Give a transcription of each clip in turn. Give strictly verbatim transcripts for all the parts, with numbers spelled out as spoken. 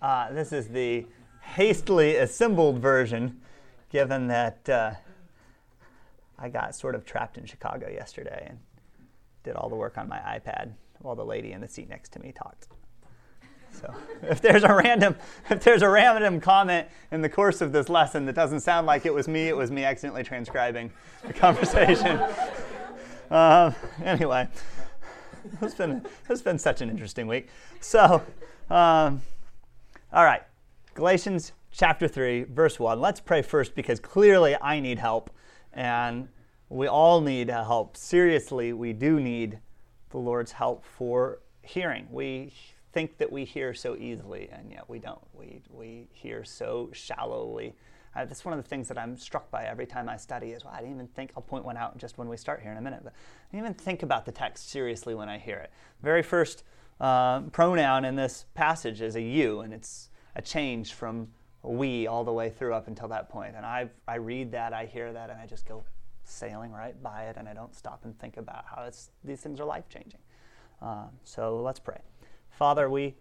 Uh, this is the hastily assembled version, given that uh, I got sort of trapped in Chicago yesterday and did all the work on my iPad while the lady in the seat next to me talked. So if there's a random if there's a random comment in the course of this lesson that doesn't sound like it was me, it was me accidentally transcribing the conversation. uh, anyway, it's been it's been such an interesting week. So, um, all right, Galatians chapter three, verse one. Let's pray first because clearly I need help, and we all need help. Seriously, we do need the Lord's help for hearing. We think that we hear so easily, and yet we don't. We we hear so shallowly. Uh, that's one of the things that I'm struck by every time I study is, well, I didn't even think, I'll point one out just when we start here in a minute, but I didn't even think about the text seriously when I hear it. Very first uh, pronoun in this passage is a you, and it's a change from we all the way through up until that point. And I I read that, I hear that, and I just go sailing right by it, and I don't stop and think about how it's, these things are life-changing. Uh, so let's pray. Father, we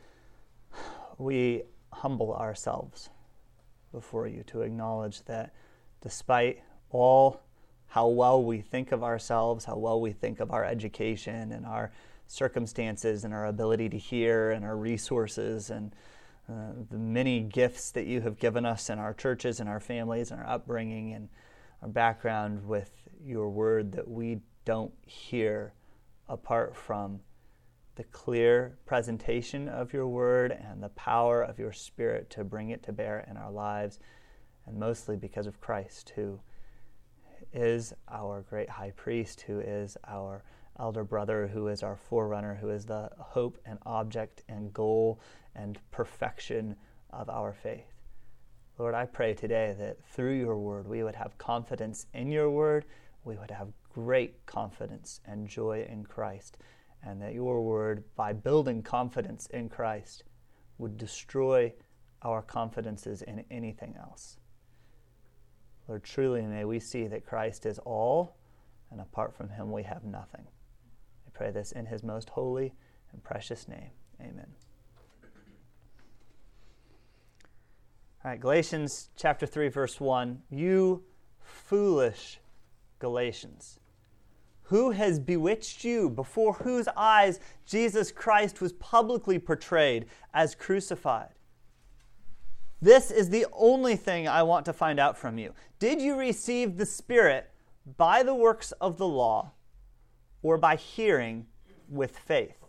we humble ourselves before you to acknowledge that despite all how well we think of ourselves, how well we think of our education and our circumstances and our ability to hear and our resources and uh, the many gifts that you have given us in our churches and our families and our upbringing and our background with your word, that we don't hear apart from the clear presentation of your word and the power of your Spirit to bring it to bear in our lives, and mostly because of Christ, who is our great high priest, who is our elder brother, who is our forerunner, who is the hope and object and goal and perfection of our faith. Lord, I pray today that through your word we would have confidence in your word, we would have great confidence and joy in Christ, and that your word, by building confidence in Christ, would destroy our confidences in anything else. Lord, truly may we see that Christ is all, and apart from him we have nothing. I pray this in his most holy and precious name. Amen. All right, Galatians chapter three, verse one. You foolish Galatians, who has bewitched you, before whose eyes Jesus Christ was publicly portrayed as crucified? This is the only thing I want to find out from you. Did you receive the Spirit by the works of the law or by hearing with faith?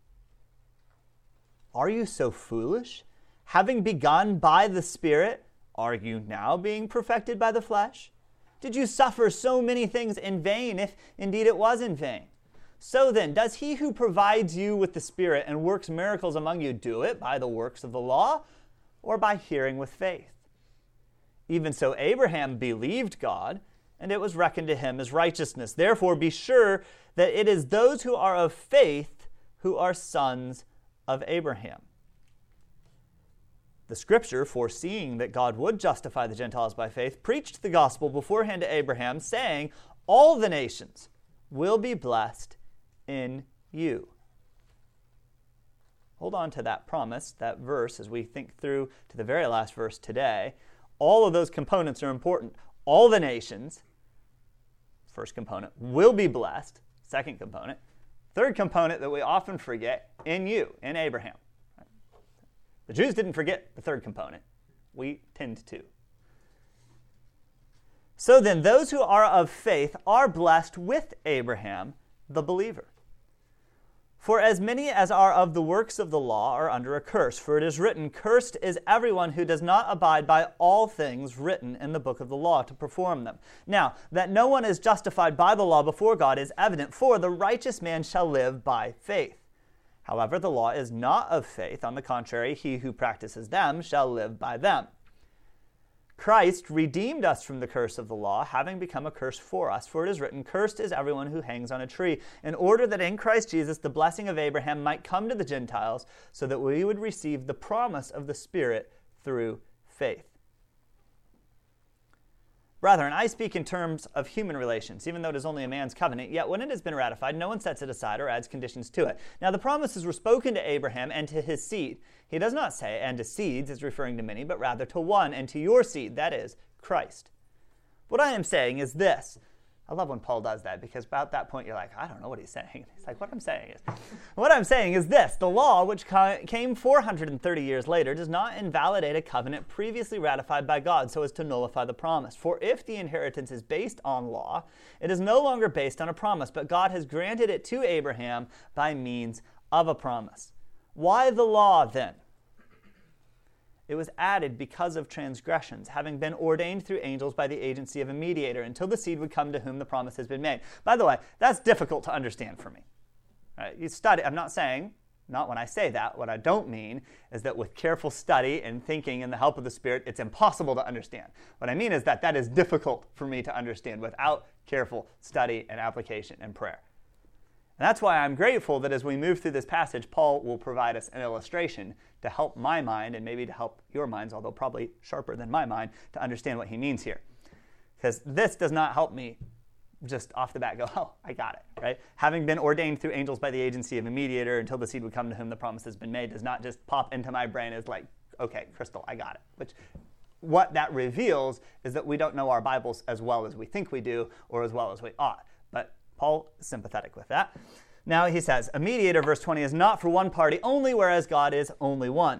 Are you so foolish? Having begun by the Spirit, are you now being perfected by the flesh? Did you suffer so many things in vain, if indeed it was in vain? So then, does he who provides you with the Spirit and works miracles among you do it by the works of the law or by hearing with faith? Even so, Abraham believed God, and it was reckoned to him as righteousness. Therefore, be sure that it is those who are of faith who are sons of Abraham. The Scripture, foreseeing that God would justify the Gentiles by faith, preached the gospel beforehand to Abraham, saying, all the nations will be blessed in you. Hold on to that promise, that verse, as we think through to the very last verse today. All of those components are important. All the nations, first component, will be blessed, second component. Third component that we often forget, in you, in Abraham. The Jews didn't forget the third component. We tend to. So then, those who are of faith are blessed with Abraham, the believer. For as many as are of the works of the law are under a curse. For it is written, cursed is everyone who does not abide by all things written in the book of the law to perform them. Now, that no one is justified by the law before God is evident, for the righteous man shall live by faith. However, the law is not of faith. On the contrary, he who practices them shall live by them. Christ redeemed us from the curse of the law, having become a curse for us. For it is written, cursed is everyone who hangs on a tree, in order that in Christ Jesus the blessing of Abraham might come to the Gentiles, so that we would receive the promise of the Spirit through faith. Brethren, I speak in terms of human relations, even though it is only a man's covenant, yet when it has been ratified, no one sets it aside or adds conditions to it. Now the promises were spoken to Abraham and to his seed. He does not say, and to seeds, is referring to many, but rather to one, and to your seed, that is, Christ. What I am saying is this. I love when Paul does that, because about that point you're like, I don't know what he's saying. He's like, what I'm saying is, what I'm saying is this. The law, which came four hundred thirty years later, does not invalidate a covenant previously ratified by God so as to nullify the promise. For if the inheritance is based on law, it is no longer based on a promise, but God has granted it to Abraham by means of a promise. Why the law then? It was added because of transgressions, having been ordained through angels by the agency of a mediator, until the seed would come to whom the promise has been made. By the way, that's difficult to understand for me. Right? You study. I'm not saying, not when I say that. What I don't mean is that with careful study and thinking and the help of the Spirit, it's impossible to understand. What I mean is that that is difficult for me to understand without careful study and application and prayer. And that's why I'm grateful that as we move through this passage, Paul will provide us an illustration to help my mind, and maybe to help your minds, although probably sharper than my mind, to understand what he means here. Because this does not help me just off the bat go, oh, I got it, right? Having been ordained through angels by the agency of a mediator until the seed would come to whom the promise has been made does not just pop into my brain as like, okay, Crystal, I got it. Which, what that reveals is that we don't know our Bibles as well as we think we do, or as well as we ought. But Paul is sympathetic with that. Now he says, a mediator, verse twenty, is not for one party only, whereas God is only one.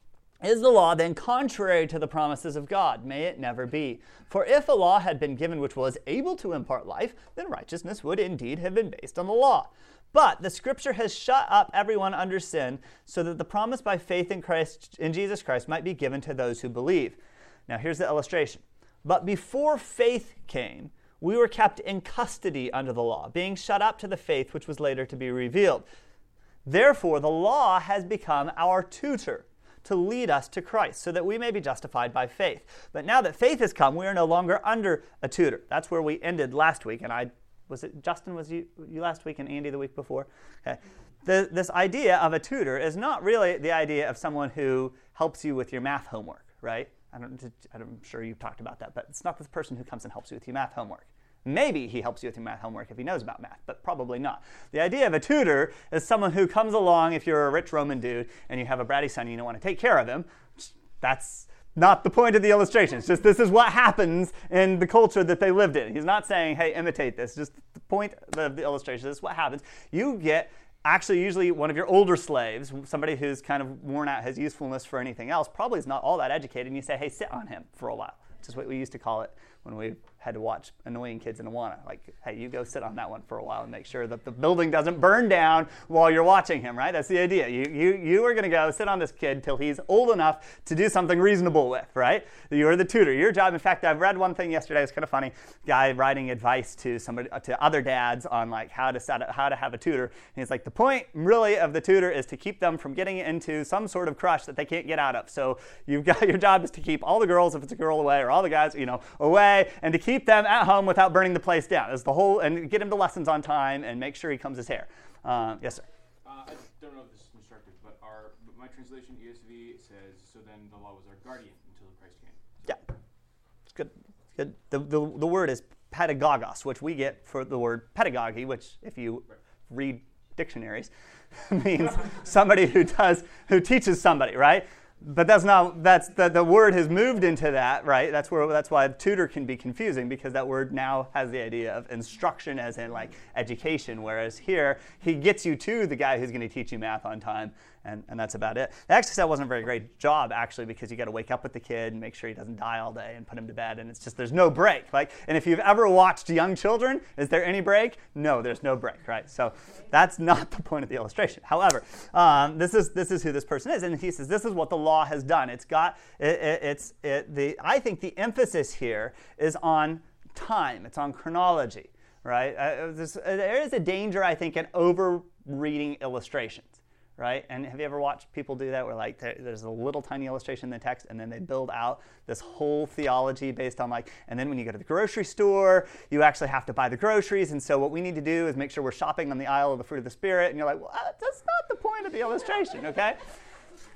Is the law then contrary to the promises of God? May it never be. For if a law had been given which was able to impart life, then righteousness would indeed have been based on the law. But the Scripture has shut up everyone under sin, so that the promise by faith in Christ, in Jesus Christ, might be given to those who believe. Now here's the illustration. But before faith came, we were kept in custody under the law, being shut up to the faith which was later to be revealed. Therefore, the law has become our tutor to lead us to Christ, so that we may be justified by faith. But now that faith has come, we are no longer under a tutor. That's where we ended last week. And I, was it Justin, was you, you last week, and Andy the week before? Okay. The, this idea of a tutor is not really the idea of someone who helps you with your math homework, right? I don't, I'm sure you've talked about that, but it's not this person who comes and helps you with your math homework. Maybe he helps you with your math homework if he knows about math, but probably not. The idea of a tutor is someone who comes along if you're a rich Roman dude and you have a bratty son and you don't want to take care of him. That's not the point of the illustration. It's just this is what happens in the culture that they lived in. He's not saying, hey, imitate this. Just the point of the illustration is what happens. You get actually usually one of your older slaves, somebody who's kind of worn out his usefulness for anything else, probably is not all that educated, and you say, hey, sit on him for a while, which is what we used to call it when we had to watch Annoying Kids in Awana. Like, hey, you go sit on that one for a while and make sure that the building doesn't burn down while you're watching him, right? That's the idea. You you you are going to go sit on this kid till he's old enough to do something reasonable with, right? You're the tutor. Your job, in fact, I've read one thing yesterday. It's kind of funny. Guy writing advice to somebody, to other dads on like how to set up, how to have a tutor. And he's like, the point really of the tutor is to keep them from getting into some sort of crush that they can't get out of. So you've got your job is to keep all the girls, if it's a girl, away, or all the guys, you know, away, and to keep them at home without burning the place down. Is the whole, and get him to lessons on time and make sure he combs his hair. Um, yes, sir. Uh, I don't know if this is constructive, but our but my translation E S V says, "So then the law was our guardian until Christ came." So. Yeah, it's good. It's good. The, the the word is pedagogos, which we get for the word pedagogy, which if you right. read dictionaries means somebody who does who teaches somebody, right? But that's not, that's, the, the word has moved into that, right? That's where, that's why tutor can be confusing, because that word now has the idea of instruction as in like education, whereas here, he gets you to the guy who's going to teach you math on time, and, and that's about it. The exercise wasn't a very great job, actually, because you got to wake up with the kid and make sure he doesn't die all day and put him to bed, and it's just, there's no break. Like, and if you've ever watched young children, is there any break? No, there's no break, right? So that's not the point of the illustration. However, um, this is this is who this person is, and he says this is what the law has done. It's got it, it, it's it, the I think the emphasis here is on time. It's on chronology, right? Uh, this, uh, there is a danger, I think, in over reading illustrations. Right? And have you ever watched people do that where like there's a little tiny illustration in the text and then they build out this whole theology based on like, and then when you go to the grocery store, you actually have to buy the groceries. And so what we need to do is make sure we're shopping on the aisle of the fruit of the Spirit. And you're like, well, that's not the point of the illustration, okay?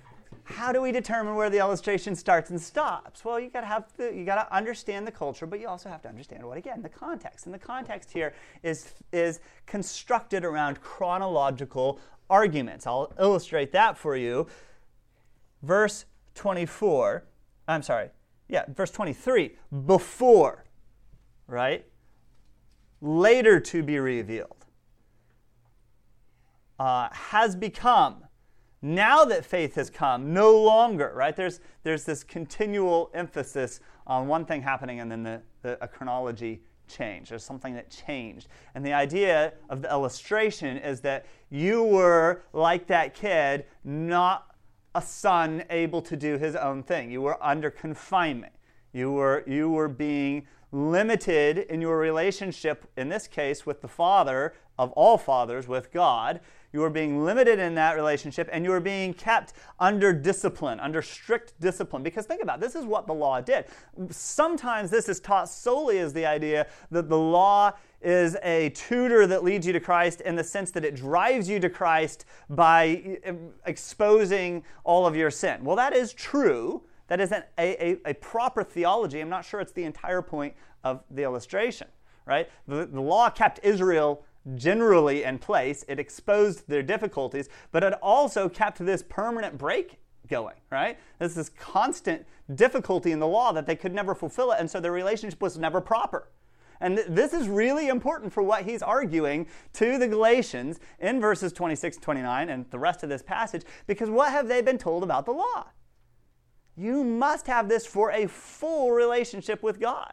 how do we determine where the illustration starts and stops? Well, you got to have the, you got to understand the culture, but you also have to understand what, again, the context. And the context here is is constructed around chronological arguments. I'll illustrate that for you. Verse twenty-four, I'm sorry, yeah, verse twenty-three, before, right? Later to be revealed, uh, has become. Now that faith has come, no longer, right? There's there's this continual emphasis on one thing happening and then the, the a chronology change. There's something that changed. And the idea of the illustration is that you were, like that kid, not a son able to do his own thing. You were under confinement. You were you were being limited in your relationship, in this case, with the Father of all fathers, with God. You were being limited in that relationship, and you were being kept under discipline, under strict discipline. Because think about it, this is what the law did. Sometimes this is taught solely as the idea that the law is a tutor that leads you to Christ in the sense that it drives you to Christ by exposing all of your sin. Well, that is true. That isn't a, a, a proper theology. I'm not sure it's the entire point of the illustration, right? The, the law kept Israel generally in place. It exposed their difficulties, but it also kept this permanent break going, right? There's this constant difficulty in the law that they could never fulfill it, and so their relationship was never proper. And th- this is really important for what he's arguing to the Galatians in verses twenty-six and twenty-nine and the rest of this passage, because what have they been told about the law? You must have this for a full relationship with God.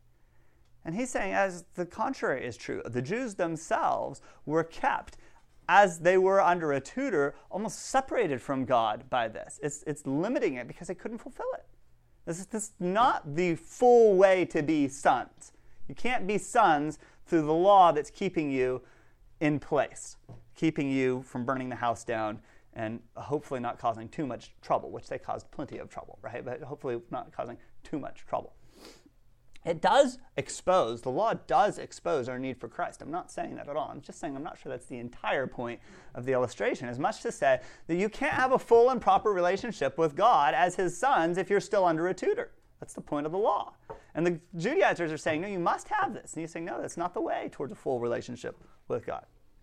And he's saying, as the contrary is true, the Jews themselves were kept, as they were under a tutor, almost separated from God by this. It's, it's limiting it because they couldn't fulfill it. This is, this is not the full way to be sons. You can't be sons through the law that's keeping you in place, keeping you from burning the house down and hopefully not causing too much trouble, which they caused plenty of trouble, right? But hopefully not causing too much trouble. It does expose, the law does expose our need for Christ. I'm not saying that at all. I'm just saying I'm not sure that's the entire point of the illustration, as much to say that you can't have a full and proper relationship with God as his sons if you're still under a tutor. That's the point of the law. And the Judaizers are saying, no, you must have this. And he's saying, no, that's not the way towards a full relationship with God.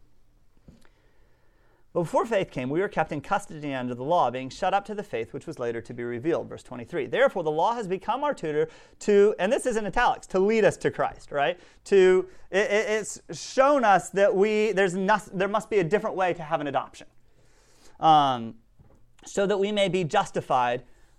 But before faith came, we were kept in custody under the law, being shut up to the faith which was later to be revealed. Verse twenty-three. Therefore, the law has become our tutor to, and this is in italics, to lead us to Christ, right? To it, it's shown us that we there's no, there must be a different way to have an adoption, um, so that we may be justified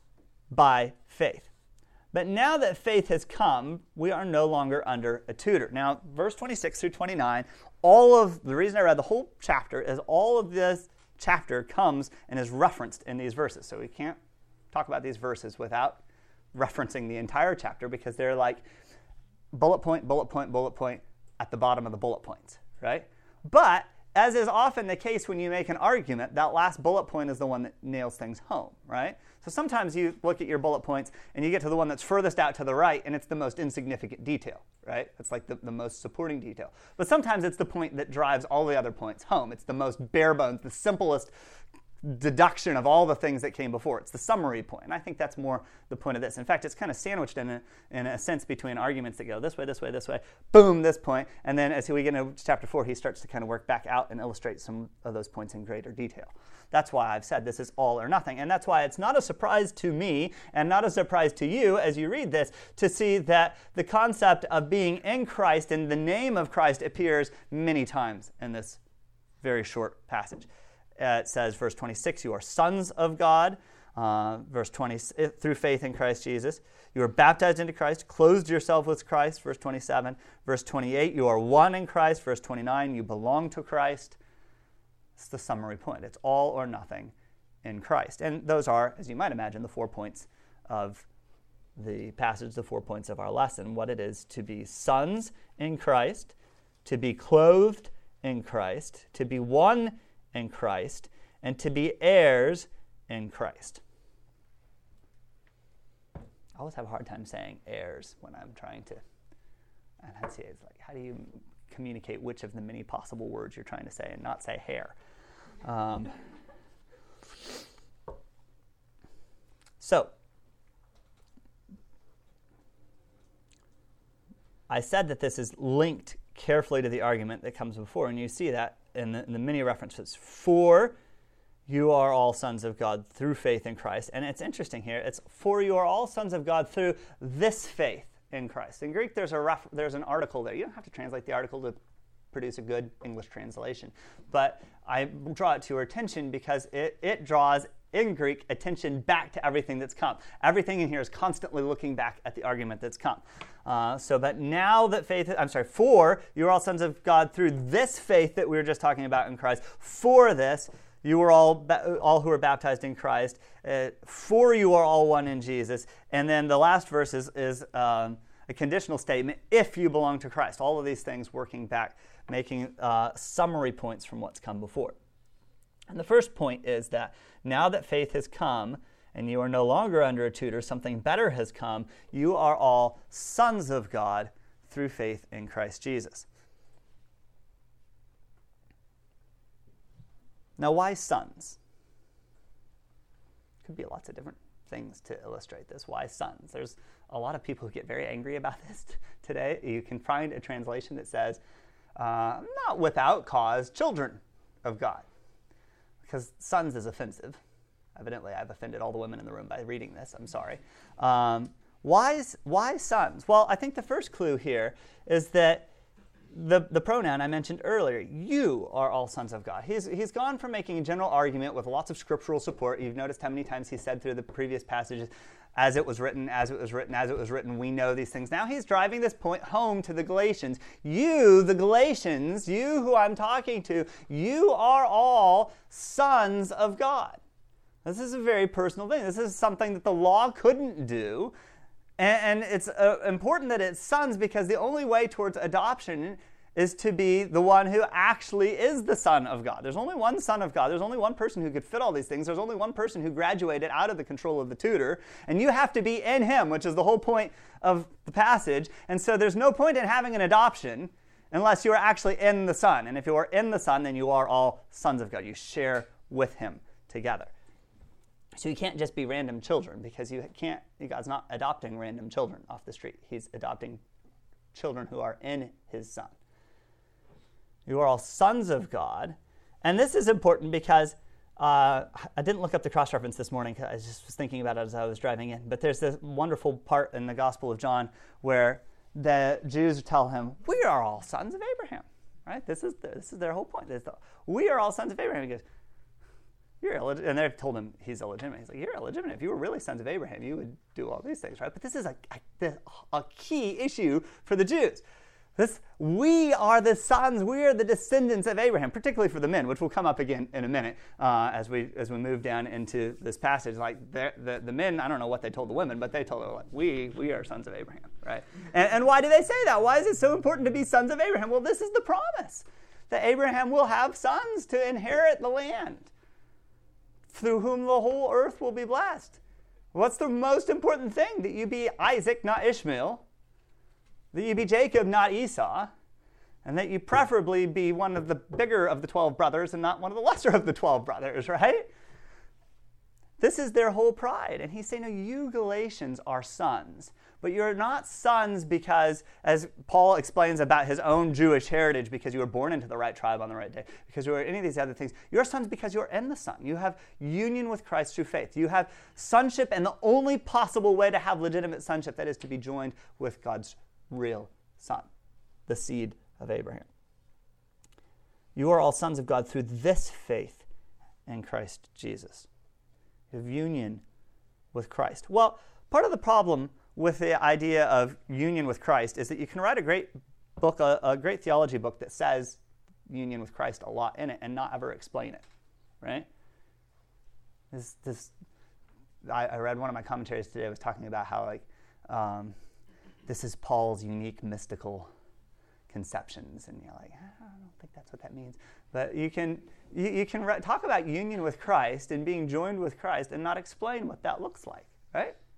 by faith. But now that faith has come, we are no longer under a tutor. Now, verse twenty-six through twenty-nine, all of the reason I read the whole chapter is all of this chapter comes and is referenced in these verses. So we can't talk about these verses without referencing the entire chapter because they're like bullet point, bullet point, bullet point at the bottom of the bullet points, right? But as is often the case when you make an argument, that last bullet point is the one that nails things home, right? So sometimes you look at your bullet points and you get to the one that's furthest out to the right and it's the most insignificant detail, right? It's like the, the most supporting detail. But sometimes it's the point that drives all the other points home. It's the most bare bones, the simplest deduction of all the things that came before. It's the summary point. And I think that's more the point of this. In fact, it's kind of sandwiched in a, in a sense between arguments that go this way, this way, this way, boom, this point. And then as we get into chapter four, he starts to kind of work back out and illustrate some of those points in greater detail. That's why I've said this is all or nothing. And that's why it's not a surprise to me and not a surprise to you as you read this to see that the concept of being in Christ and the name of Christ appears many times in this very short passage. Uh, it says, verse twenty-six, you are sons of God. Uh, verse twenty, through faith in Christ Jesus. You are baptized into Christ, clothed yourself with Christ. Verse twenty-seven. Verse twenty-eight, you are one in Christ. Verse twenty-nine, you belong to Christ. It's the summary point. It's all or nothing in Christ. And those are, as you might imagine, the four points of the passage, the four points of our lesson, what it is to be sons in Christ, to be clothed in Christ, to be one in Christ, and to be heirs in Christ. I always have a hard time saying heirs when I'm trying to, and I'd say it's like, how do you communicate which of the many possible words you're trying to say and not say hair? Um, So, I said that this is linked carefully to the argument that comes before, and you see that in the, in the many references. For you are all sons of God through faith in Christ. And it's interesting here. It's for you are all sons of God through this faith in Christ. In Greek, there's a ref, there's an article there. You don't have to translate the article to produce a good English translation. But I draw it to your attention because it, it draws, in Greek, attention back to everything that's come. Everything in here is constantly looking back at the argument that's come. Uh, so, but now that faith, I'm sorry, for you are all sons of God through this faith that we were just talking about in Christ. For this, you are all, all who are baptized in Christ. Uh, for you are all one in Jesus. And then the last verse is, is um, a conditional statement, if you belong to Christ. All of these things working back, making uh, summary points from what's come before. And the first point is that now that faith has come and you are no longer under a tutor, something better has come. You are all sons of God through faith in Christ Jesus. Now, why sons? Could be lots of different things to illustrate this. Why sons? There's a lot of people who get very angry about this t- today. You can find a translation that says, uh, not without cause, children of God. Because sons is offensive. Evidently, I've offended all the women in the room by reading this. I'm sorry. Um, why, why sons? Well, I think the first clue here is that The, the pronoun I mentioned earlier, you are all sons of God. He's, he's gone from making a general argument with lots of scriptural support. You've noticed how many times he said through the previous passages, as it was written, as it was written, as it was written, we know these things. Now he's driving this point home to the Galatians. You, the Galatians, you who I'm talking to, you are all sons of God. This is a very personal thing. This is something that the law couldn't do. And it's uh, important that it's sons because the only way towards adoption is to be the one who actually is the Son of God. There's only one Son of God. There's only one person who could fit all these things. There's only one person who graduated out of the control of the tutor. And you have to be in him, which is the whole point of the passage. And so there's no point in having an adoption unless you are actually in the Son. And if you are in the Son, then you are all sons of God. You share with him together. So you can't just be random children because you can't, God's not adopting random children off the street. He's adopting children who are in his Son. You are all sons of God. And this is important because uh, I didn't look up the cross-reference this morning because I just was thinking about it as I was driving in. But there's this wonderful part in the Gospel of John where the Jews tell him, we are all sons of Abraham. Right? This is, the, this is their whole point. The, we are all sons of Abraham. He goes, You're illeg-. And they've told him he's illegitimate. He's like, you're illegitimate. If you were really sons of Abraham, you would do all these things, right? But this is a, a, a key issue for the Jews. This, we are the sons, we are the descendants of Abraham, particularly for the men, which will come up again in a minute uh, as we as we move down into this passage. Like the, the the men, I don't know what they told the women, but they told her, like, we we are sons of Abraham, right? And, and why do they say that? Why is it so important to be sons of Abraham? Well, this is the promise, that Abraham will have sons to inherit the land, through whom the whole earth will be blessed. What's the most important thing? That you be Isaac, not Ishmael. That you be Jacob, not Esau. And that you preferably be one of the bigger of the twelve brothers and not one of the lesser of the twelve brothers, right? This is their whole pride. And he's saying, no, you Galatians are sons. But you're not sons because, as Paul explains about his own Jewish heritage, because you were born into the right tribe on the right day, because you are any of these other things. You're sons because you're in the Son. You have union with Christ through faith. You have sonship, and the only possible way to have legitimate sonship, that is to be joined with God's real Son, the seed of Abraham. You are all sons of God through this faith in Christ Jesus. You have union with Christ. Well, part of the problem with the idea of union with Christ is that you can write a great book, a, a great theology book that says union with Christ a lot in it and not ever explain it, right? This, this, I, I read one of my commentaries today was talking about how like um, this is Paul's unique mystical conceptions, and you're like, I don't think that's what that means. But you can you, you can re- talk about union with Christ and being joined with Christ and not explain what that looks like, right?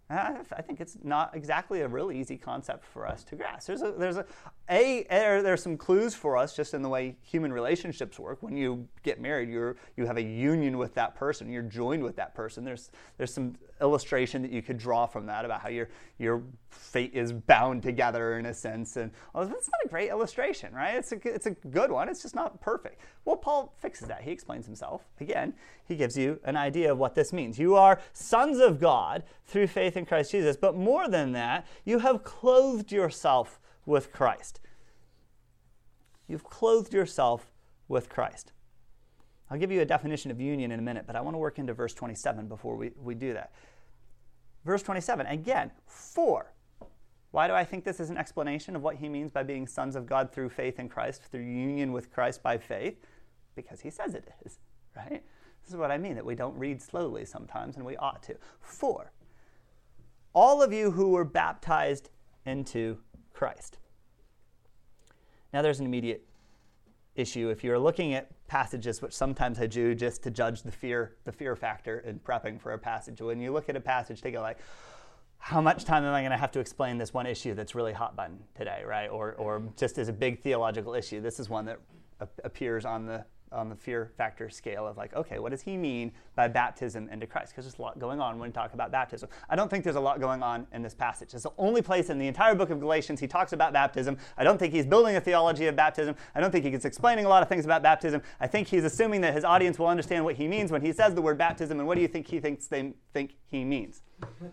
I, I think it's not exactly a really easy concept for us to grasp. There's a, there's a, a there, there's some clues for us just in the way human relationships work. When you get married, you're you have a union with that person. You're joined with that person. There's there's some illustration that you could draw from that about how your your fate is bound together in a sense. And oh, that's not a great illustration, right? It's a it's a good one. It's just not perfect. Well, Paul fixes that. He explains himself. Again, he gives you an idea of what this means. You are sons of God through faith in Christ Jesus. But more than that, you have clothed yourself with Christ. You've clothed yourself with Christ. I'll give you a definition of union in a minute, but I want to work into verse twenty-seven before we, we do that. Verse twenty-seven, again, for. Why do I think this is an explanation of what he means by being sons of God through faith in Christ, through union with Christ by faith? Because he says it is, right? This is what I mean, that we don't read slowly sometimes, and we ought to. For. All of you who were baptized into Christ. Now there's an immediate issue. If you're looking at passages, which sometimes I do just to judge the fear, the fear factor in prepping for a passage, when you look at a passage, they go like, how much time am I going to have to explain this one issue that's really hot button today, right? Or, or just as a big theological issue. This is one that a- appears on the on the fear factor scale of like, okay, what does he mean by baptism into Christ? Because there's a lot going on when we talk about baptism. I don't think there's a lot going on in this passage. It's the only place in the entire book of Galatians he talks about baptism. I don't think he's building a theology of baptism. I don't think he's explaining a lot of things about baptism. I think he's assuming that his audience will understand what he means when he says the word baptism, and what do you think he thinks they think he means?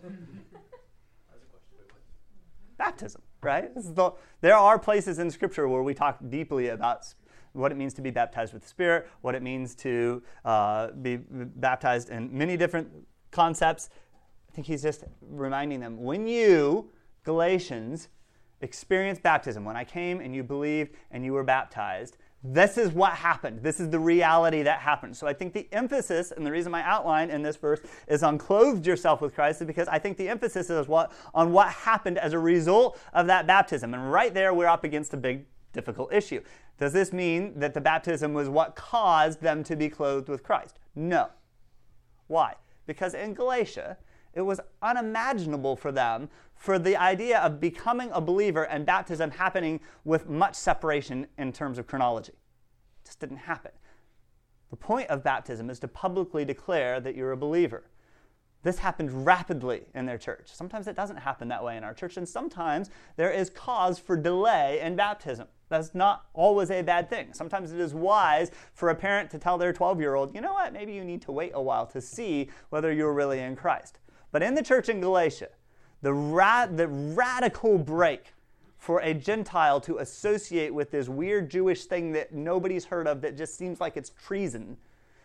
Baptism, right? This is the, there are places in Scripture where we talk deeply about what it means to be baptized with the Spirit, what it means to uh, be baptized in many different concepts. I think he's just reminding them, when you, Galatians, experienced baptism, when I came and you believed and you were baptized, this is what happened. This is the reality that happened. So I think the emphasis, and the reason my outline in this verse is on clothed yourself with Christ, is because I think the emphasis is what on what happened as a result of that baptism. And right there, we're up against a big, difficult issue. Does this mean that the baptism was what caused them to be clothed with Christ? No. Why? Because in Galatia, it was unimaginable for them for the idea of becoming a believer and baptism happening with much separation in terms of chronology. It just didn't happen. The point of baptism is to publicly declare that you're a believer. This happened rapidly in their church. Sometimes it doesn't happen that way in our church, and sometimes there is cause for delay in baptism. That's not always a bad thing. Sometimes it is wise for a parent to tell their twelve-year-old, you know what, maybe you need to wait a while to see whether you're really in Christ. But in the church in Galatia, the, ra- the radical break for a Gentile to associate with this weird Jewish thing that nobody's heard of that just seems like it's treason,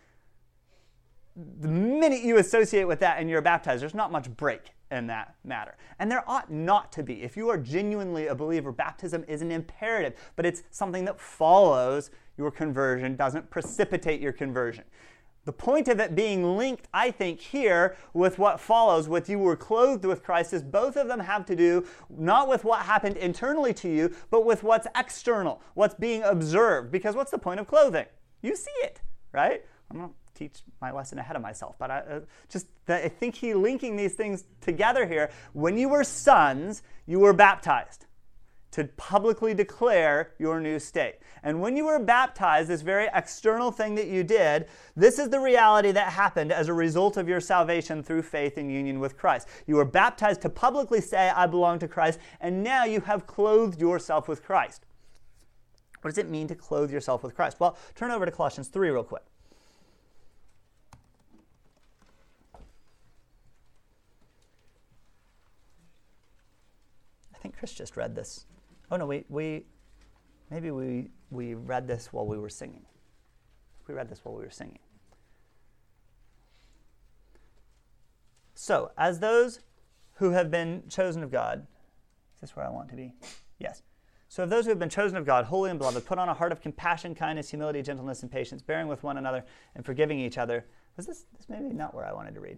the minute you associate with that and you're baptized, there's not much break in that matter. And there ought not to be. If you are genuinely a believer, baptism is an imperative, but it's something that follows your conversion, doesn't precipitate your conversion. The point of it being linked, I think, here with what follows, with you were clothed with Christ, is both of them have to do not with what happened internally to you, but with what's external, what's being observed. Because what's the point of clothing? You see it, right? I'm not teach my lesson ahead of myself, but I uh, just I think he linking these things together here. When you were sons, you were baptized to publicly declare your new state. And when you were baptized, this very external thing that you did, this is the reality that happened as a result of your salvation through faith in union with Christ. You were baptized to publicly say, I belong to Christ, and now you have clothed yourself with Christ. What does it mean to clothe yourself with Christ? Well, turn over to Colossians three real quick. I think Chris just read this. Oh no, we we maybe we we read this while we were singing. We read this while we were singing. So, as those who have been chosen of God, is this where I want to be? Yes. So, of those who have been chosen of God, holy and beloved, put on a heart of compassion, kindness, humility, gentleness, and patience, bearing with one another and forgiving each other. Was this this maybe not where I wanted to read?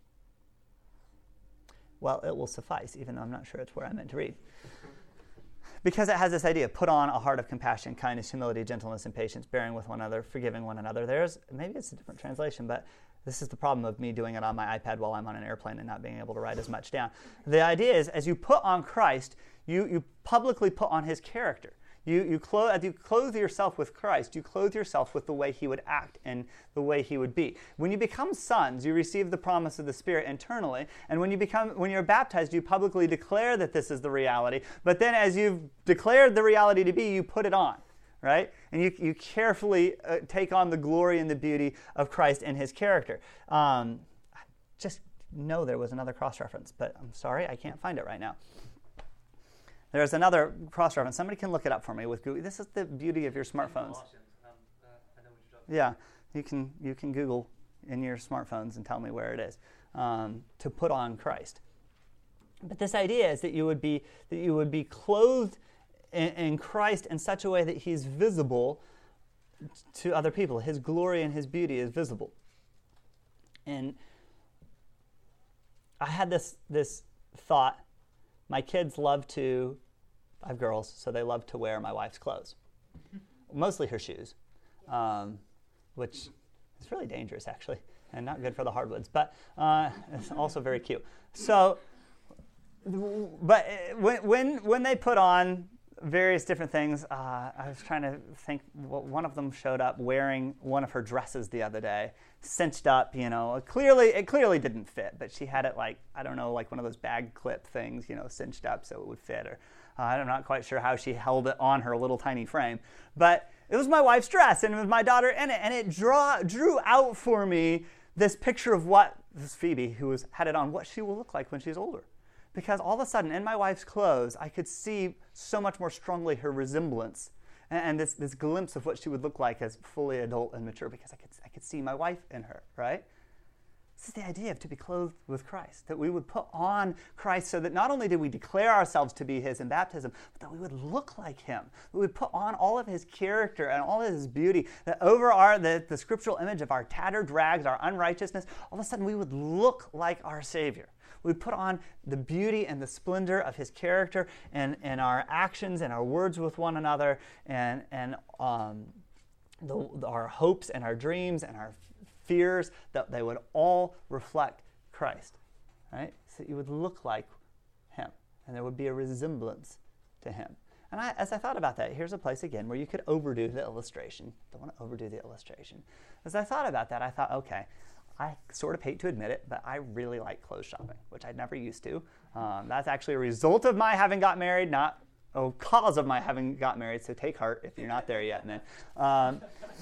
Well, it will suffice, even though I'm not sure it's where I meant to read. because it has this idea, put on a heart of compassion, kindness, humility, gentleness, and patience, bearing with one another, forgiving one another. There's, maybe it's a different translation, but this is the problem of me doing it on my iPad while I'm on an airplane and not being able to write as much down. The idea is, as you put on Christ, you, you publicly put on his character. You, you, clothe, as you clothe yourself with Christ, you clothe yourself with the way he would act and the way he would be. When you become sons, you receive the promise of the Spirit internally, and when you become, when you're baptized, you publicly declare that this is the reality, but then as you've declared the reality to be, you put it on, right? And you, you carefully uh, take on the glory and the beauty of Christ and his character. Um, just know there was another cross-reference, but I'm sorry, I can't find it right now. There's another cross-reference. Somebody can look it up for me with Google. This is the beauty of your smartphones. Yeah, you can you can Google in your smartphones and tell me where it is. Um, to put on Christ. But this idea is that you would be that you would be clothed in, in Christ in such a way that he's visible to other people. His glory and his beauty is visible. And I had this this thought. My kids love to, I have girls, so they love to wear my wife's clothes, mostly her shoes, um, which is really dangerous, actually, and not good for the hardwoods, but uh, it's also very cute. So, but when when, when they put on various different things, uh, I was trying to think, well, one of them showed up wearing one of her dresses the other day, cinched up, you know, it clearly, it clearly didn't fit, but she had it like, I don't know, like one of those bag clip things, you know, cinched up so it would fit, or uh, I'm not quite sure how she held it on her little tiny frame, but it was my wife's dress, and it was my daughter in it, and it draw, drew out for me this picture of what, this is Phoebe, who was, had it on, what she will look like when she's older. Because all of a sudden, in my wife's clothes, I could see so much more strongly her resemblance and, and this, this glimpse of what she would look like as fully adult and mature, because I could, I could see my wife in her, right? This is the idea of to be clothed with Christ, that we would put on Christ so that not only did we declare ourselves to be his in baptism, but that we would look like him. We would put on all of his character and all of his beauty, that over our the, the scriptural image of our tattered rags, our unrighteousness, all of a sudden we would look like our Savior. We put on the beauty and the splendor of his character and, and our actions and our words with one another and, and um, the, our hopes and our dreams and our fears, that they would all reflect Christ, right? So you would look like him and there would be a resemblance to him. And I, as I thought about that, here's a place again where you could overdo the illustration. Don't want to overdo the illustration. As I thought about that, I thought, okay, I sort of hate to admit it, but I really like clothes shopping, which I never used to. Um, that's actually a result of my having got married, not a cause of my having got married, so take heart if you're not there yet, man. Um,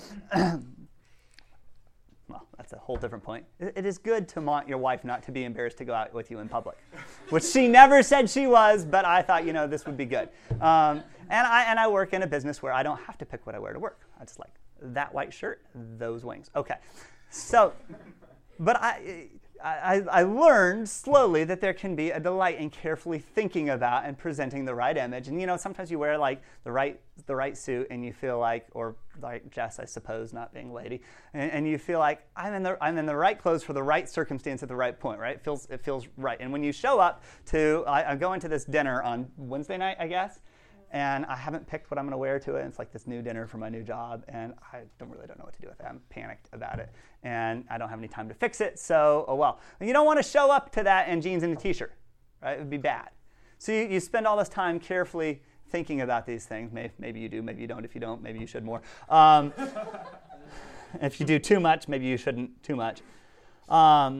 well, that's a whole different point. It, it is good to want your wife not to be embarrassed to go out with you in public, which she never said she was, but I thought, you know, this would be good. Um, and, I, and I work in a business where I don't have to pick what I wear to work. I just like that white shirt, those wings. Okay, so... But I, I, I learned slowly that there can be a delight in carefully thinking about and presenting the right image. And, you know, sometimes you wear, like, the right the right suit and you feel like, or like Jess, I suppose, not being lady, and, and you feel like I'm in the I'm in the right clothes for the right circumstance at the right point, right? It feels, it feels right. And when you show up to, I, I go into this dinner on Wednesday night, I guess, and I haven't picked what I'm going to wear to it. It's like this new dinner for my new job, and I don't really don't know what to do with it. I'm panicked about it, and I don't have any time to fix it, so, oh well. And you don't want to show up to that in jeans and a t-shirt, right? It would be bad. So you, you spend all this time carefully thinking about these things. Maybe, maybe you do, maybe you don't. If you don't, maybe you should more. Um, if you do too much, maybe you shouldn't too much. Um,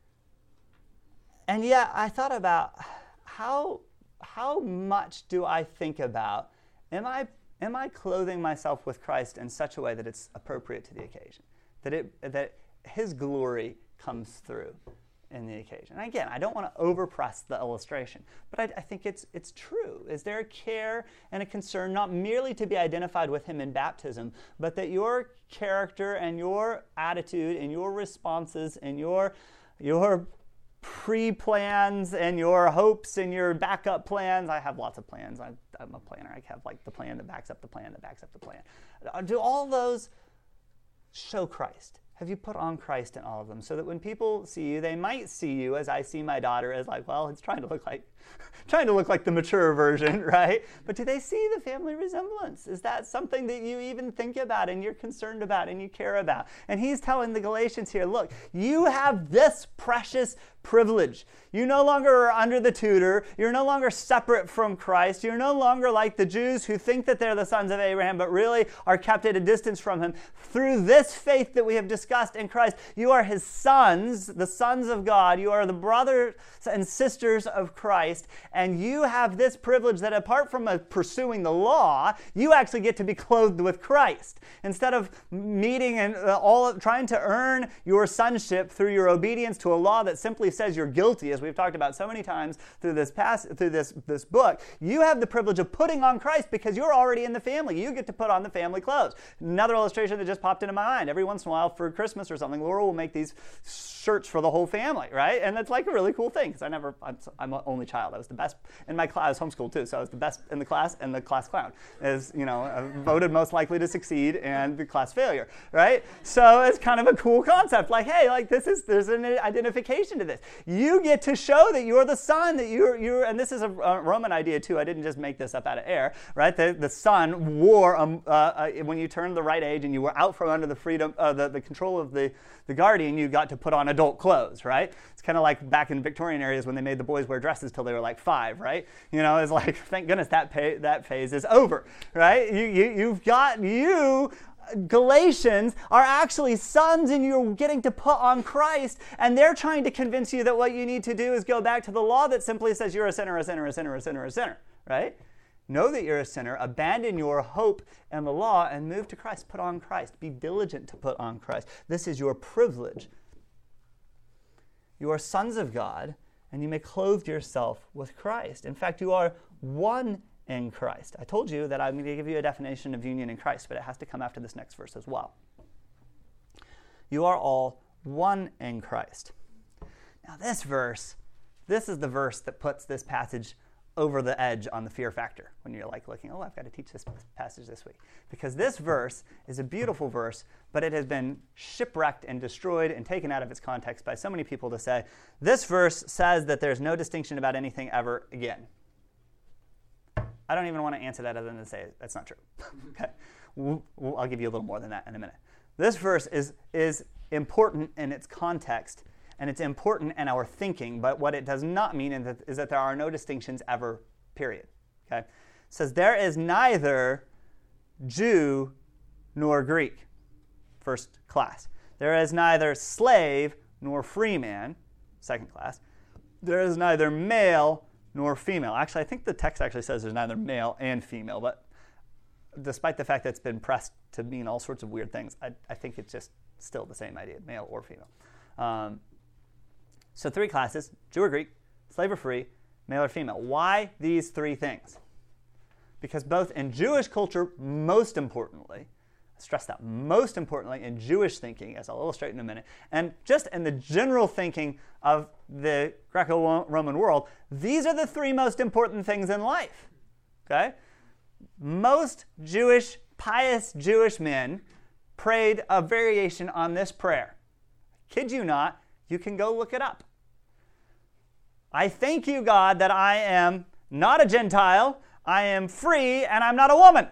and yeah, I thought about how... How much do I think about, am I am I clothing myself with Christ in such a way that it's appropriate to the occasion, that it that his glory comes through in the occasion? And again, I don't want to overpress the illustration, but I, I think it's it's true. Is there a care and a concern not merely to be identified with him in baptism, but that your character and your attitude and your responses and your your pre-plans and your hopes and your backup plans. I have lots of plans. I, I'm a planner. I have like the plan that backs up the plan that backs up the plan. Do all those show Christ? have you put on Christ in all of them? So that when people see you, they might see you as I see my daughter as like, well, it's trying to look like trying to look like the mature version, right? But do they see the family resemblance? Is that something that you even think about and you're concerned about and you care about? And he's telling the Galatians here, look, you have this precious privilege. You no longer are under the tutor. You're no longer separate from Christ. You're no longer like the Jews who think that they're the sons of Abraham, but really are kept at a distance from him. Through this faith that we have discussed in Christ, you are his sons, the sons of God. You are the brothers and sisters of Christ, and you have this privilege that apart from uh, pursuing the law, you actually get to be clothed with Christ. Instead of meeting and uh, all trying to earn your sonship through your obedience to a law that simply says you're guilty, as we've talked about so many times through this pass through this this book, you have the privilege of putting on Christ because you're already in the family. You get to put on the family clothes. Another illustration that just popped into my mind: every once in a while for Christmas or something, Laura will make these shirts for the whole family, right? And that's like a really cool thing because I never, I'm, I'm an only child. I was the best in my class. I was homeschooled too, so I was the best in the class, and the class clown is, you know, voted most likely to succeed and the class failure, right? So it's kind of a cool concept. Like, hey, like this is there's an identification to this. You get to show that you're the son, that you're, you're and this is a, a Roman idea too. I didn't just make this up out of air, right? The, the son wore, um, uh, uh, when you turned the right age and you were out from under the freedom, uh, the, the control of the, the guardian, you got to put on adult clothes, right? It's kind of like back in Victorian areas when they made the boys wear dresses till they were like five, right? You know, it's like, thank goodness that pay, that phase is over, right? You, you, you've got, you... Galatians are actually sons, and you're getting to put on Christ, and they're trying to convince you that what you need to do is go back to the law that simply says you're a sinner, a sinner, a sinner, a sinner, a sinner, right? Know that you're a sinner, abandon your hope in the law, and move to Christ. Put on Christ. Be diligent to put on Christ. This is your privilege. You are sons of God, and you may clothe yourself with Christ. In fact, you are one in Christ. I told you that I'm going to give you a definition of union in Christ, but it has to come after this next verse as well. You are all one in Christ. Now this verse, this is the verse that puts this passage over the edge on the fear factor when you're like looking, oh, I've got to teach this passage this week. Because this verse is a beautiful verse, but it has been shipwrecked and destroyed and taken out of its context by so many people to say, this verse says that there's no distinction about anything ever again. I don't even want to answer that other than to say that's not true. Okay, we'll, we'll, I'll give you a little more than that in a minute. This verse is, is important in its context, and it's important in our thinking, but what it does not mean is that, is that there are no distinctions ever, period. Okay, it says there is neither Jew nor Greek, first class. There is neither slave nor free man, second class. There is neither male nor female. Actually, I think the text actually says there's neither male and female, but despite the fact that it's been pressed to mean all sorts of weird things, I, I think it's just still the same idea, male or female. Um, so three classes, Jew or Greek, slave or free, male or female. Why these three things? Because both in Jewish culture, most importantly, stress that, most importantly in Jewish thinking, as I'll illustrate in a minute, and just in the general thinking of the Greco-Roman world, these are the three most important things in life. Okay? Most Jewish, pious Jewish men prayed a variation on this prayer. Kid you not, you can go look it up. I thank you, God, that I am not a Gentile, I am free, and I'm not a woman.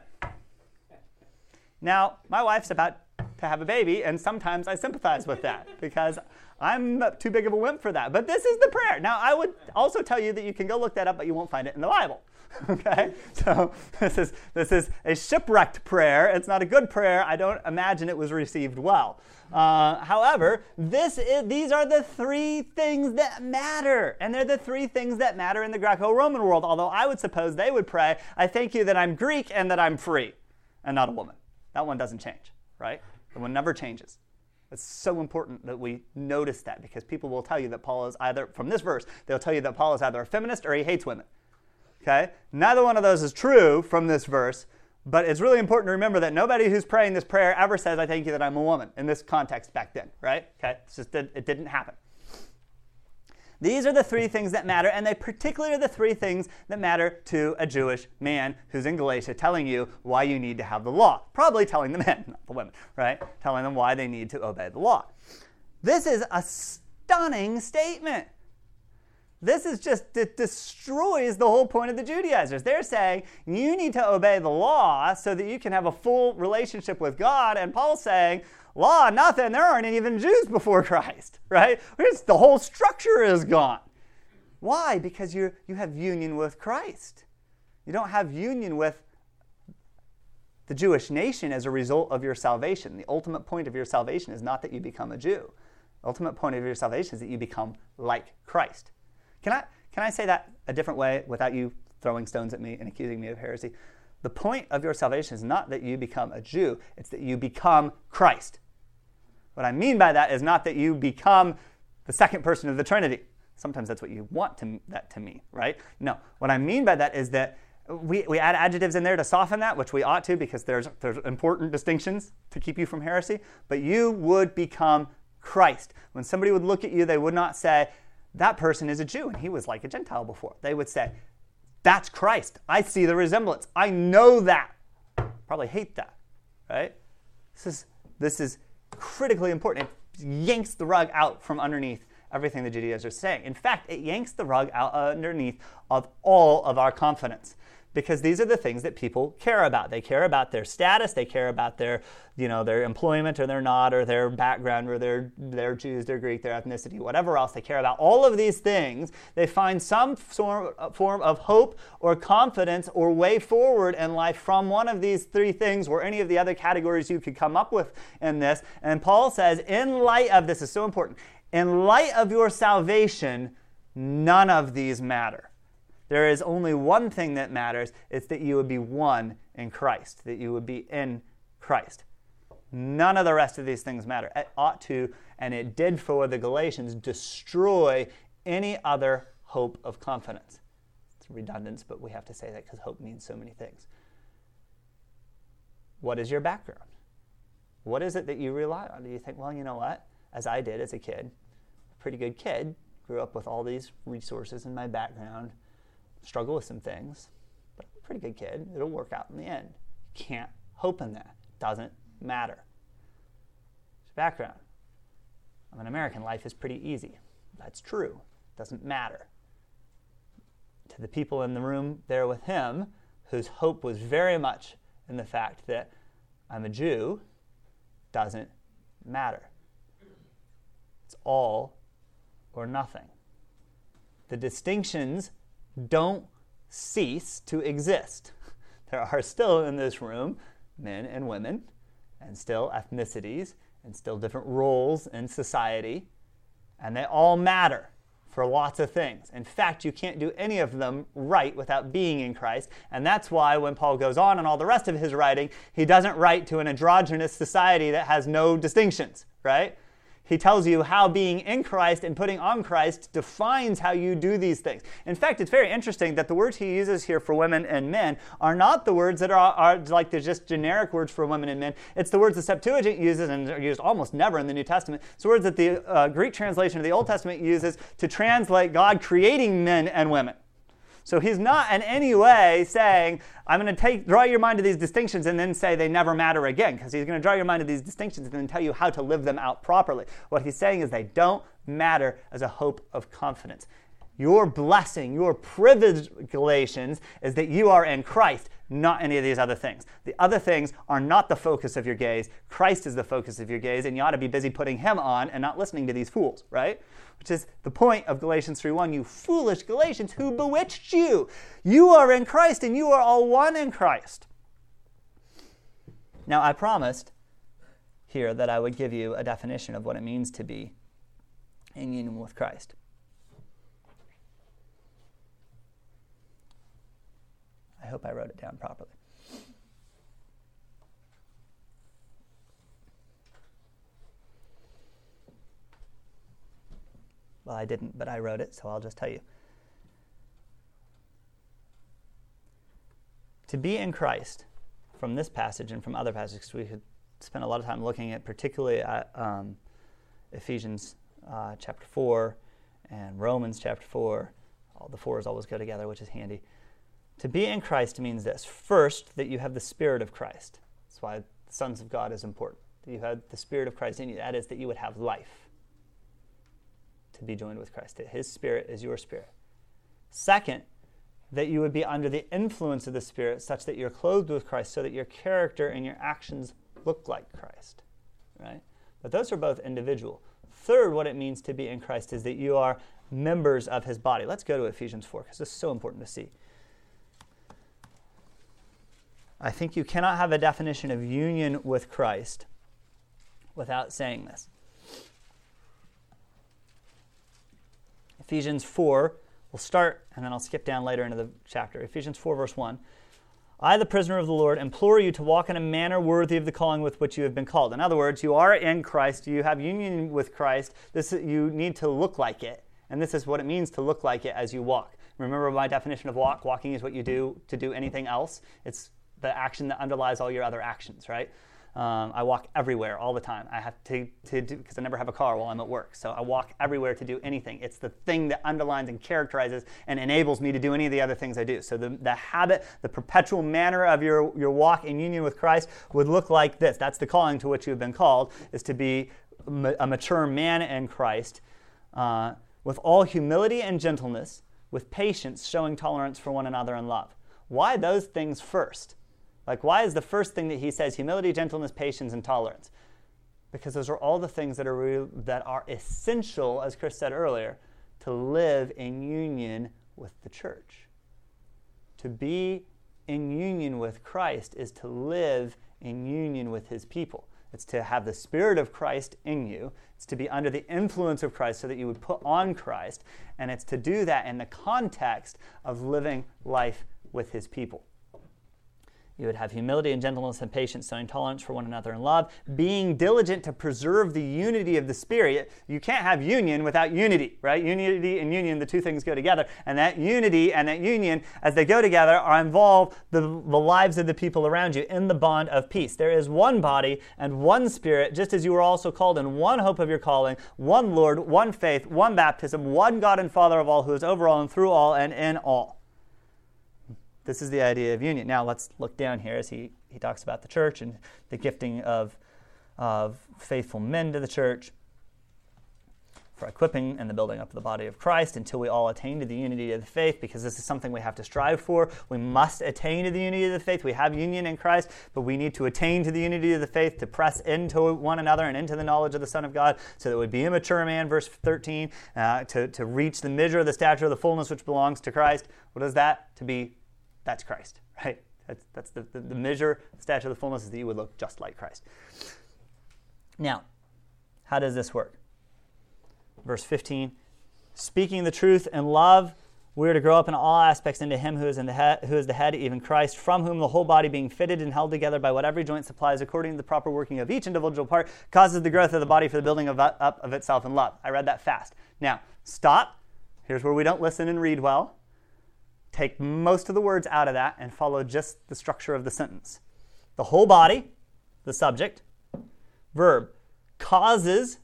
Now, my wife's about to have a baby, and sometimes I sympathize with that because I'm too big of a wimp for that. But this is the prayer. Now, I would also tell you that you can go look that up, but you won't find it in the Bible. Okay? So this is this is a shipwrecked prayer. It's not a good prayer. I don't imagine it was received well. Uh, however, this is, these are the three things that matter. And they're the three things that matter in the Greco-Roman world, although I would suppose they would pray, I thank you that I'm Greek and that I'm free and not a woman. That one doesn't change, right? The one never changes. It's so important that we notice that because people will tell you that Paul is either, from this verse, they'll tell you that Paul is either a feminist or he hates women. Okay? Neither one of those is true from this verse, but it's really important to remember that nobody who's praying this prayer ever says, I thank you that I'm a woman in this context back then, right? Okay? It's just, it didn't happen. These are the three things that matter, and they particularly are the three things that matter to a Jewish man who's in Galatia, telling you why you need to have the law. Probably telling the men, not the women, right? Telling them why they need to obey the law. This is a stunning statement. This is just, it destroys the whole point of the Judaizers. They're saying you need to obey the law so that you can have a full relationship with God. And Paul's saying, law, nothing. There aren't even Jews before Christ, right? It's, the whole structure is gone. Why? Because you you have union with Christ. You don't have union with the Jewish nation as a result of your salvation. The ultimate point of your salvation is not that you become a Jew. The ultimate point of your salvation is that you become like Christ. Can I can I say that a different way without you throwing stones at me and accusing me of heresy? The point of your salvation is not that you become a Jew, it's that you become Christ. What I mean by that is not that you become the second person of the Trinity. Sometimes that's what you want to, that to mean, right? No. What I mean by that is that we, we add adjectives in there to soften that, which we ought to because there's, there's important distinctions to keep you from heresy. But you would become Christ. When somebody would look at you, they would not say, that person is a Jew and he was like a Gentile before. They would say, that's Christ. I see the resemblance. I know that. Probably hate that, right? This is, this is critically important. It yanks the rug out from underneath everything the Judaizers are saying. In fact, it yanks the rug out underneath of all of our confidence. Because these are the things that people care about. They care about their status, they care about their, you know, their employment or their not, or their background, or their, their Jews, their Greek, their ethnicity, whatever else they care about. All of these things, they find some form of hope or confidence or way forward in life from one of these three things or any of the other categories you could come up with in this. And Paul says, in light of, this is so important, in light of your salvation, none of these matter. There is only one thing that matters. It's that you would be one in Christ, that you would be in Christ. None of the rest of these things matter. It ought to, and it did for the Galatians, destroy any other hope of confidence. It's redundant, but we have to say that because hope means so many things. What is your background? What is it that you rely on? Do you think, well, you know what? As I did as a kid, a pretty good kid, grew up with all these resources in my background, struggle with some things, but I'm a pretty good kid. It'll work out in the end. Can't hope in that. Doesn't matter. It's background. I'm an American. Life is pretty easy. That's true. Doesn't matter. To the people in the room there with him, whose hope was very much in the fact that I'm a Jew, doesn't matter. It's all or nothing. The distinctions don't cease to exist. There are still in this room men and women, and still ethnicities, and still different roles in society, and they all matter for lots of things. In fact, you can't do any of them right without being in Christ, and that's why when Paul goes on in all the rest of his writing, he doesn't write to an androgynous society that has no distinctions, right? He tells you how being in Christ and putting on Christ defines how you do these things. In fact, it's very interesting that the words he uses here for women and men are not the words that are, are like they're just generic words for women and men. It's the words the Septuagint uses and are used almost never in the New Testament. It's the words that the uh, Greek translation of the Old Testament uses to translate God creating men and women. So he's not in any way saying, I'm going to take, draw your mind to these distinctions and then say they never matter again, because he's going to draw your mind to these distinctions and then tell you how to live them out properly. What he's saying is they don't matter as a hope of confidence. Your blessing, your privilege, Galatians, is that you are in Christ, not any of these other things. The other things are not the focus of your gaze. Christ is the focus of your gaze, and you ought to be busy putting him on and not listening to these fools, right? Which is the point of Galatians three one. You foolish Galatians, who bewitched you? You are in Christ, and you are all one in Christ. Now, I promised here that I would give you a definition of what it means to be in union with Christ. I hope I wrote it down properly. Well, I didn't, but I wrote it, so I'll just tell you. To be in Christ, from this passage and from other passages, we could spend a lot of time looking at, particularly at um, Ephesians uh, chapter four and Romans chapter four. All the fours always go together, which is handy. To be in Christ means this. First, that you have the Spirit of Christ. That's why the sons of God is important. That you have the Spirit of Christ in you. That is, that you would have life to be joined with Christ. That his Spirit is your spirit. Second, that you would be under the influence of the Spirit such that you're clothed with Christ, so that your character and your actions look like Christ. Right? But those are both individual. Third, what it means to be in Christ is that you are members of his body. Let's go to Ephesians four, because this is so important to see. I think you cannot have a definition of union with Christ without saying this. Ephesians four, we'll start, and then I'll skip down later into the chapter. Ephesians four, verse one. I, the prisoner of the Lord, implore you to walk in a manner worthy of the calling with which you have been called. In other words, you are in Christ, you have union with Christ, this, you need to look like it. And this is what it means to look like it as you walk. Remember my definition of walk? Walking is what you do to do anything else. It's the action that underlies all your other actions, right? Um, I walk everywhere all the time. I have to, to do, because I never have a car while I'm at work. So I walk everywhere to do anything. It's the thing that underlines and characterizes and enables me to do any of the other things I do. So the, the habit, the perpetual manner of your, your walk in union with Christ would look like this. That's the calling to which you've been called, is to be a mature man in Christ, uh, with all humility and gentleness, with patience, showing tolerance for one another in love. Why those things first? Like, why is the first thing that he says humility, gentleness, patience, and tolerance? Because those are all the things that are real, that are essential, as Chris said earlier, to live in union with the church. To be in union with Christ is to live in union with his people. It's to have the Spirit of Christ in you. It's to be under the influence of Christ so that you would put on Christ. And it's to do that in the context of living life with his people. You would have humility and gentleness and patience, showing tolerance for one another in love, being diligent to preserve the unity of the Spirit. You can't have union without unity, right? Unity and union, the two things go together. And that unity and that union, as they go together, are involved the, the lives of the people around you in the bond of peace. There is one body and one Spirit, just as you were also called in one hope of your calling, one Lord, one faith, one baptism, one God and Father of all, who is over all and through all and in all. This is the idea of union. Now let's look down here as he, he talks about the church and the gifting of, of faithful men to the church for equipping and the building up of the body of Christ until we all attain to the unity of the faith, because this is something we have to strive for. We must attain to the unity of the faith. We have union in Christ, but we need to attain to the unity of the faith to press into one another and into the knowledge of the Son of God so that we be a mature man, verse thirteen, uh, to, to reach the measure of the stature of the fullness which belongs to Christ. What is that? To be That's Christ, right? That's, that's the, the, the measure, the stature of the fullness is that you would look just like Christ. Now, how does this work? Verse fifteen, speaking the truth in love, we are to grow up in all aspects into him who is, in the head, who is the head, even Christ, from whom the whole body being fitted and held together by what every joint supplies according to the proper working of each individual part, causes the growth of the body for the building of, up of itself in love. I read that fast. Now, stop. Here's where we don't listen and read well. Take most of the words out of that and follow just the structure of the sentence. The whole body, the subject, verb, causes,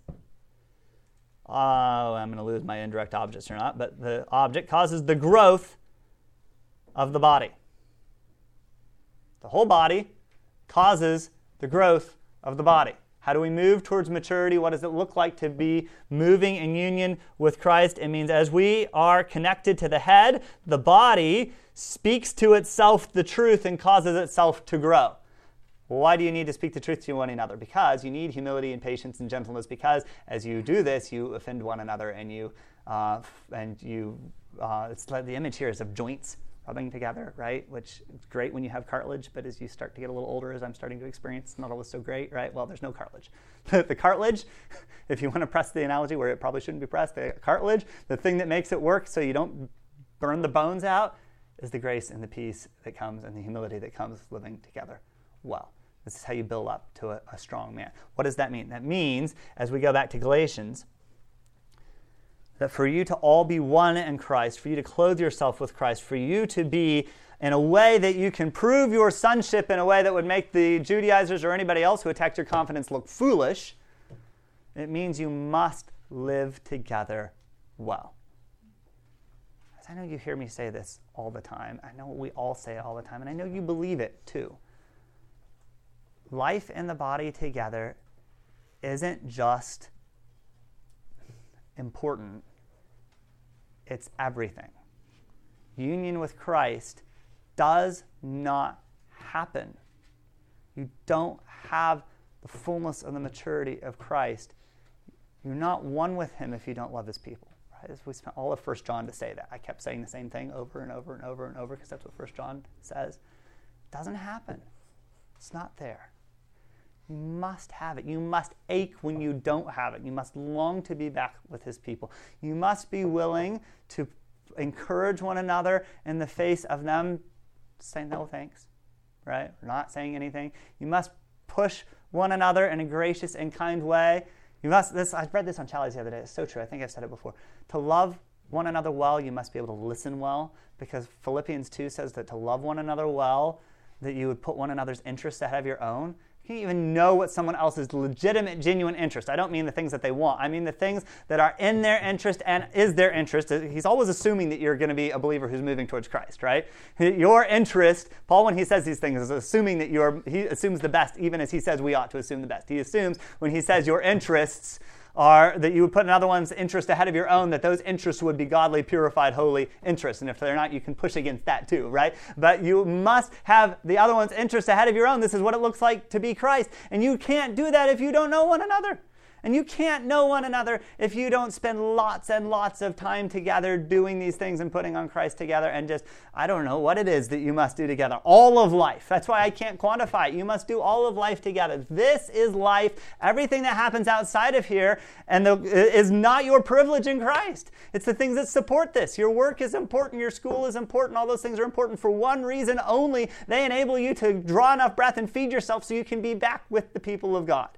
oh, I'm going to lose my indirect objects or not, but the object causes the growth of the body. The whole body causes the growth of the body. How do we move towards maturity? What does it look like to be moving in union with Christ? It means as we are connected to the head, the body speaks to itself the truth and causes itself to grow. Well, why do you need to speak the truth to one another? Because you need humility and patience and gentleness, because as you do this, you offend one another and you, uh, and you. Uh, it's like the image here is of joints rubbing together, right? Which is great when you have cartilage, but as you start to get a little older, as I'm starting to experience, it's not always so great, right? Well, there's no cartilage. The cartilage, if you want to press the analogy where it probably shouldn't be pressed, the cartilage, the thing that makes it work so you don't burn the bones out is the grace and the peace that comes and the humility that comes with living together well. This is how you build up to a, a strong man. What does that mean? That means, as we go back to Galatians, that for you to all be one in Christ, for you to clothe yourself with Christ, for you to be in a way that you can prove your sonship in a way that would make the Judaizers or anybody else who attacked your confidence look foolish, it means you must live together well. Guys, I know you hear me say this all the time. I know we all say it all the time, and I know you believe it too. Life in the body together isn't just important, it's everything. Union with Christ does not happen. You don't have the fullness of the maturity of Christ. You're not one with him if you don't love his people. Right? As we spent all of First John to say that. I kept saying the same thing over and over and over and over because that's what First John says. It doesn't happen. It's not there. You must have it. You must ache when you don't have it. You must long to be back with his people. You must be willing to encourage one another in the face of them saying no thanks, right? Or not saying anything. You must push one another in a gracious and kind way. You must, this, I read this on Challies the other day. It's so true. I think I've said it before. To love one another well, you must be able to listen well, because Philippians two says that to love one another well, that you would put one another's interests ahead of your own. You can't even know what someone else's legitimate, genuine interest. I don't mean the things that they want. I mean the things that are in their interest and is their interest. He's always assuming that you're going to be a believer who's moving towards Christ, right? Your interest, Paul, when he says these things, is assuming that you're, he assumes the best, even as he says we ought to assume the best. He assumes when he says your interests are that you would put another one's interest ahead of your own, that those interests would be godly, purified, holy interests. And if they're not, you can push against that too, right? But you must have the other one's interest ahead of your own. This is what it looks like to be Christ. And you can't do that if you don't know one another. And you can't know one another if you don't spend lots and lots of time together doing these things and putting on Christ together and just, I don't know what it is that you must do together. All of life. That's why I can't quantify it. You must do all of life together. This is life. Everything that happens outside of here and the, is not your privilege in Christ. It's the things that support this. Your work is important. Your school is important. All those things are important for one reason only. They enable you to draw enough breath and feed yourself so you can be back with the people of God.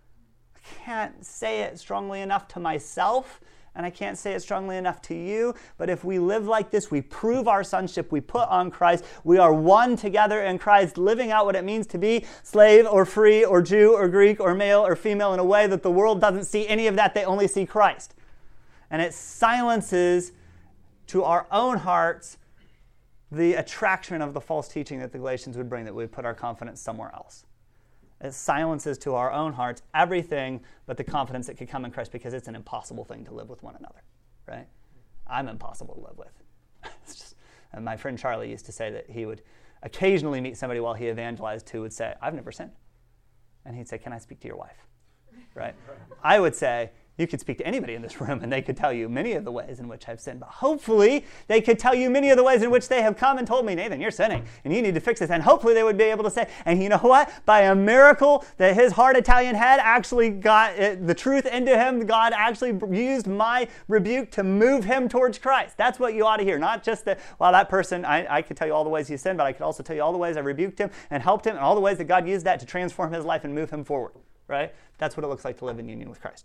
Can't say it strongly enough to myself, and I can't say it strongly enough to you, but if we live like this, we prove our sonship, we put on Christ, we are one together in Christ, living out what it means to be slave or free or Jew or Greek or male or female in a way that the world doesn't see any of that, they only see Christ. And it silences to our own hearts the attraction of the false teaching that the Galatians would bring, that we would put our confidence somewhere else. It silences to our own hearts everything but the confidence that could come in Christ, because it's an impossible thing to live with one another, right? I'm impossible to live with. It's just, and my friend Charlie used to say that he would occasionally meet somebody while he evangelized who would say, I've never sinned. And he'd say, can I speak to your wife? Right? I would say, you could speak to anybody in this room and they could tell you many of the ways in which I've sinned. But hopefully they could tell you many of the ways in which they have come and told me, Nathan, you're sinning and you need to fix this. And hopefully they would be able to say, and you know what? By a miracle that his hard Italian head actually got it, the truth into him, God actually used my rebuke to move him towards Christ. That's what you ought to hear. Not just that, well, that person, I, I could tell you all the ways he sinned, but I could also tell you all the ways I rebuked him and helped him, and all the ways that God used that to transform his life and move him forward. Right? That's what it looks like to live in union with Christ.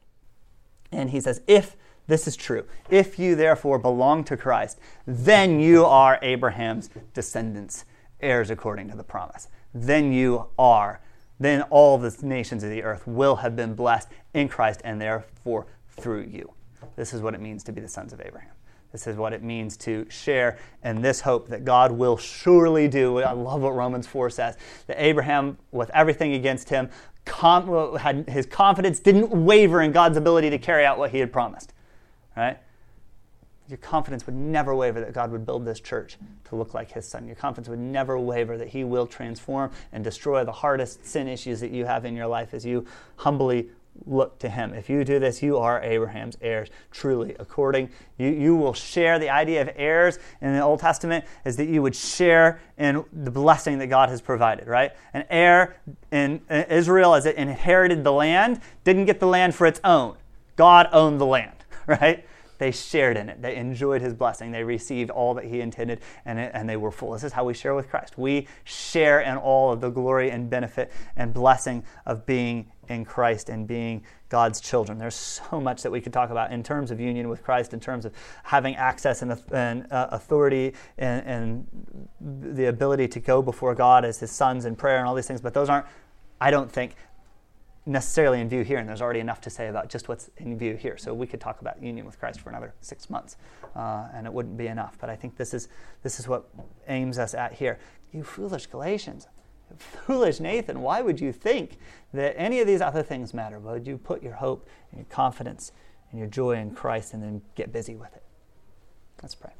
And he says, if this is true, if you therefore belong to Christ, then you are Abraham's descendants, heirs according to the promise. Then you are. Then all the nations of the earth will have been blessed in Christ, and therefore through you. This is what it means to be the sons of Abraham. This is what it means to share in this hope that God will surely do. I love what Romans four says, that Abraham, with everything against him, com- had his confidence didn't waver in God's ability to carry out what he had promised. Right? Your confidence would never waver that God would build this church to look like his son. Your confidence would never waver that he will transform and destroy the hardest sin issues that you have in your life as you humbly look to him. If you do this, you are Abraham's heirs, truly, according. You, you will share. The idea of heirs in the Old Testament is that you would share in the blessing that God has provided, right? An heir in Israel, as it inherited the land, didn't get the land for its own. God owned the land, right? They shared in it. They enjoyed his blessing. They received all that he intended, and, it, and they were full. This is how we share with Christ. We share in all of the glory and benefit and blessing of being in Christ and being God's children. There's so much that we could talk about in terms of union with Christ, in terms of having access and, and uh, authority and, and the ability to go before God as his sons in prayer and all these things. But those aren't, I don't think, necessarily in view here, and there's already enough to say about just what's in view here. So we could talk about union with Christ for another six months, uh, and it wouldn't be enough. But I think this is this is what aims us at here. You foolish Galatians, foolish Nathan, why would you think that any of these other things matter? Why would you put your hope and your confidence and your joy in Christ and then get busy with it? Let's pray.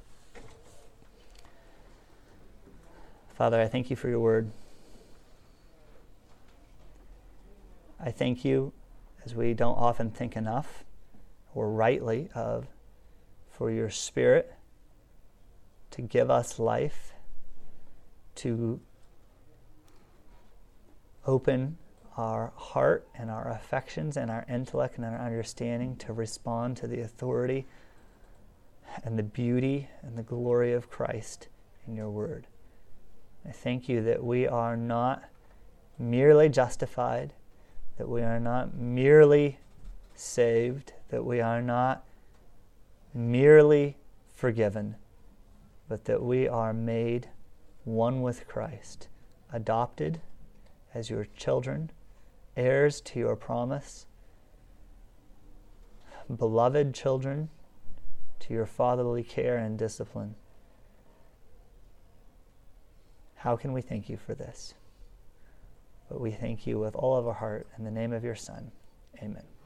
Father, I thank you for your word. I thank you, as we don't often think enough, or rightly, of for your Spirit to give us life, to open our heart and our affections and our intellect and our understanding to respond to the authority and the beauty and the glory of Christ in your word. I thank you that we are not merely justified, that we are not merely saved, that we are not merely forgiven, but that we are made one with Christ, adopted as your children, heirs to your promise, beloved children to your fatherly care and discipline. How can we thank you for this? But we thank you with all of our heart in the name of your Son. Amen.